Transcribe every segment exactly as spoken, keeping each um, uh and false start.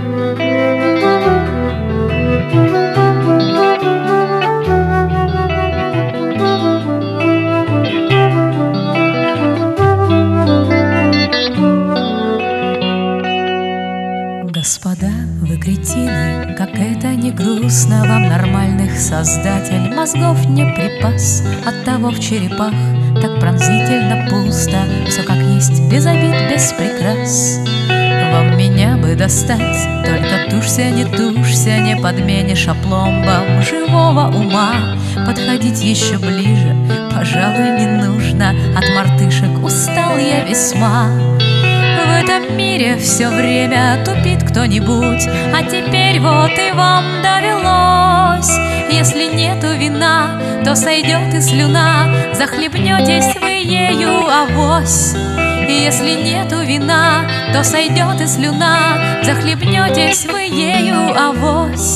Господа, вы кретины, как это не грустно, вам нормальных создатель мозгов не припас. Оттого в черепах так пронзительно пусто, все как есть, без обид, без прикрас. Вам меня бы достать, только тушься, не тушься, не подменишь опломбом живого ума. Подходить еще ближе, пожалуй, не нужно, от мартышек устал я весьма. В этом мире все время тупит кто-нибудь, а теперь вот и вам довелось. Если нету вина, то сойдет и слюна, захлебнетесь вы ею авось. Если нету вина, то сойдет и слюна, захлебнетесь вы ею авось.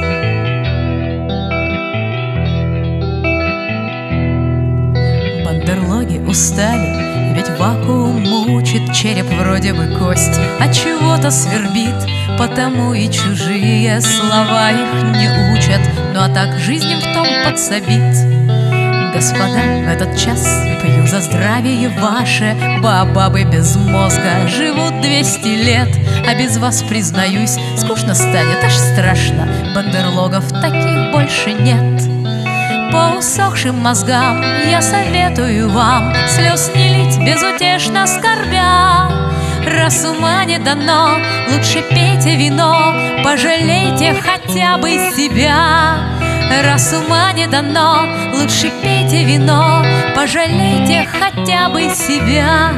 Бандерлоги устали, ведь вакуум мучит, череп вроде бы кость, а чего-то свербит, потому и чужие слова их не учат. Ну а так жизнь им в том подсобит. Господа, в этот час пью за здравие ваше. Бабабы без мозга живут двести лет, а без вас, признаюсь, скучно станет, аж страшно. Бандерлогов таких больше нет. По усохшим мозгам я советую вам слез не лить, безутешно скорбя. Раз ума не дано, лучше пейте вино, пожалейте хотя бы себя. Раз ума не дано, лучше пейте вино, пожалейте хотя бы себя.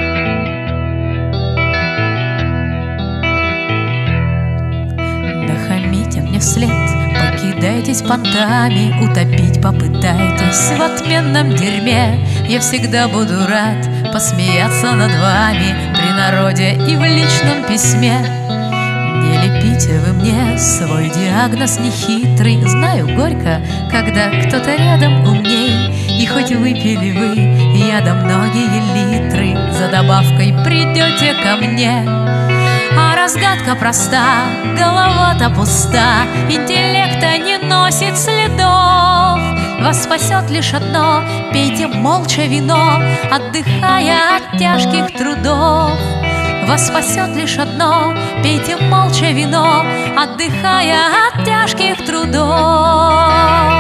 Нахамите мне вслед, покидайтесь понтами, утопить попытайтесь в отменном дерьме. Я всегда буду рад посмеяться над вами при народе и в личном письме. Не лепите вы мне свой диагноз нехитрый. Знаю, горько, когда кто-то рядом умней. И хоть выпили вы яда многие литры, за добавкой придете ко мне. А разгадка проста, голова-то пуста, интеллекта не носит следов. Вас спасет лишь одно: пейте молча вино, отдыхая от тяжких трудов. Вас спасет лишь одно: пейте молча вино, отдыхая от тяжких трудов.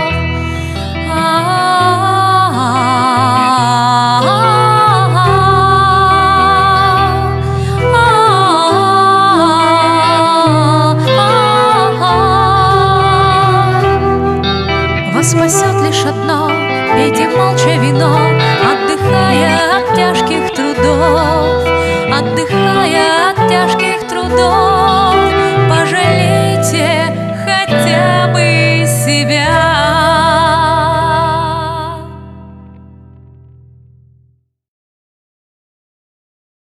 Вас спасет лишь одно: пейте молча вино, отдыхая от тяжких трудов. Отдыхая от тяжких трудов, пожалейте хотя бы себя.